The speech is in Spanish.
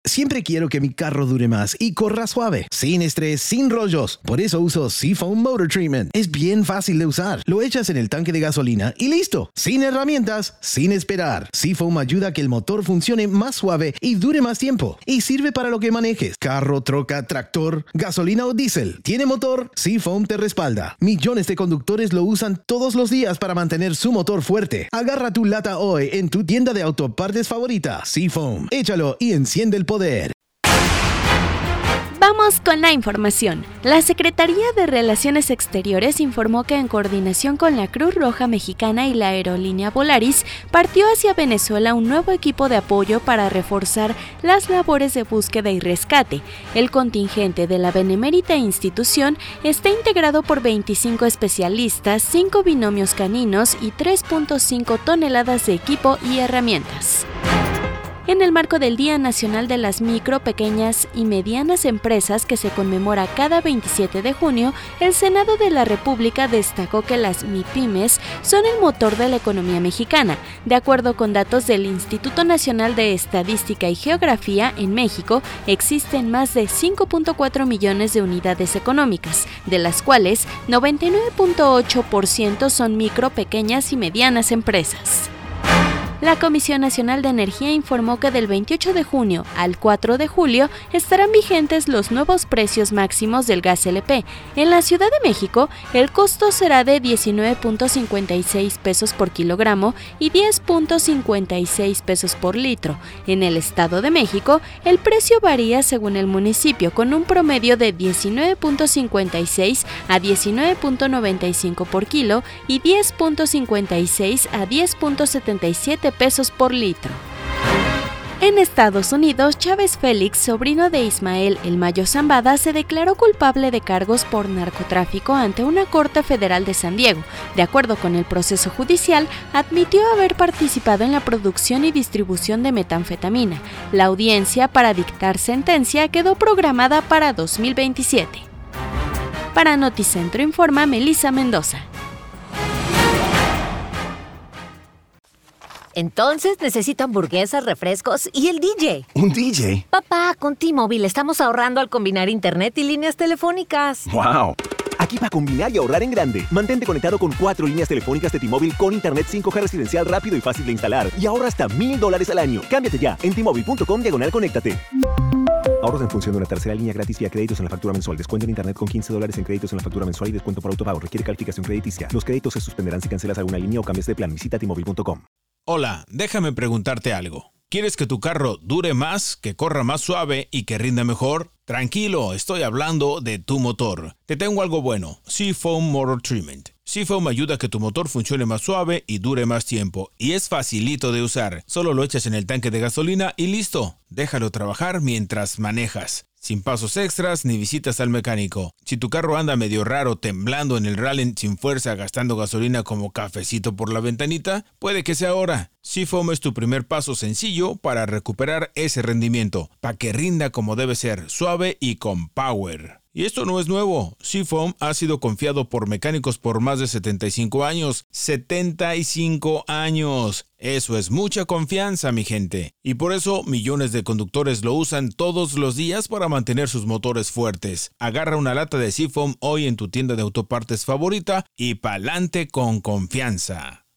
Siempre quiero que mi carro dure más y corra suave, sin estrés, sin rollos. Por eso uso Seafoam Motor Treatment. Es bien fácil de usar. Lo echas en el tanque de gasolina y listo. Sin herramientas, sin esperar. Seafoam ayuda a que el motor funcione más suave y dure más tiempo. Y sirve para lo que manejes. Carro, troca, tractor, gasolina o diésel. ¿Tiene motor? Seafoam te respalda. Millones de conductores lo usan todos los días para mantener su motor fuerte. Agarra tu lata hoy en tu tienda de autopartes favorita. Seafoam. Échalo y enciende el poder. Vamos con la información. La Secretaría de Relaciones Exteriores informó que en coordinación con la Cruz Roja Mexicana y la aerolínea Volaris, partió hacia Venezuela un nuevo equipo de apoyo para reforzar las labores de búsqueda y rescate. El contingente de la benemérita institución está integrado por 25 especialistas, 5 binomios caninos y 3.5 toneladas de equipo y herramientas. En el marco del Día Nacional de las Micro, Pequeñas y Medianas Empresas, que se conmemora cada 27 de junio, el Senado de la República destacó que las MIPYMES son el motor de la economía mexicana. De acuerdo con datos del Instituto Nacional de Estadística y Geografía, en México existen más de 5.4 millones de unidades económicas, de las cuales 99.8% son micro, pequeñas y medianas empresas. La Comisión Nacional de Energía informó que del 28 de junio al 4 de julio estarán vigentes los nuevos precios máximos del gas LP. En la Ciudad de México, el costo será de 19.56 pesos por kilogramo y 10.56 pesos por litro. En el Estado de México, el precio varía según el municipio, con un promedio de 19.56 a 19.95 por kilo y 10.56 a 10.77 pesos por litro. En Estados Unidos, Chávez Félix, sobrino de Ismael El Mayo Zambada, se declaró culpable de cargos por narcotráfico ante una corte federal de San Diego. De acuerdo con el proceso judicial, admitió haber participado en la producción y distribución de metanfetamina. La audiencia para dictar sentencia quedó programada para 2027. Para Noticentro informa Melissa Mendoza. Entonces necesito hamburguesas, refrescos y el DJ. ¿Un DJ? Papá, con T-Mobile estamos ahorrando al combinar internet y líneas telefónicas. ¡Wow! Aquí para combinar y ahorrar en grande. Mantente conectado con 4 líneas telefónicas de T-Mobile con internet 5G residencial rápido y fácil de instalar. Y ahorra hasta $1,000 al año. Cámbiate ya en T-Mobile.com/conéctate. Ahorros en función de una tercera línea gratis vía créditos en la factura mensual. Descuento en internet con $15 en créditos en la factura mensual y descuento por autopago. Requiere calificación crediticia. Los créditos se suspenderán si cancelas alguna línea o cambias de plan. Visita T-Mobile.com. Hola, déjame preguntarte algo. ¿Quieres que tu carro dure más, que corra más suave y que rinda mejor? Tranquilo, estoy hablando de tu motor. Te tengo algo bueno, Seafoam Motor Treatment. Seafoam ayuda a que tu motor funcione más suave y dure más tiempo. Y es facilito de usar. Solo lo echas en el tanque de gasolina y listo. Déjalo trabajar mientras manejas. Sin pasos extras ni visitas al mecánico. Si tu carro anda medio raro, temblando en el rally sin fuerza, gastando gasolina como cafecito por la ventanita, puede que sea ahora. Seafoam es tu primer paso sencillo para recuperar ese rendimiento, para que rinda como debe ser, suave y con power. Y esto no es nuevo. Seafoam ha sido confiado por mecánicos por más de 75 años. ¡75 años! Eso es mucha confianza, mi gente. Y por eso millones de conductores lo usan todos los días para mantener sus motores fuertes. Agarra una lata de Seafoam hoy en tu tienda de autopartes favorita y pa'lante con confianza.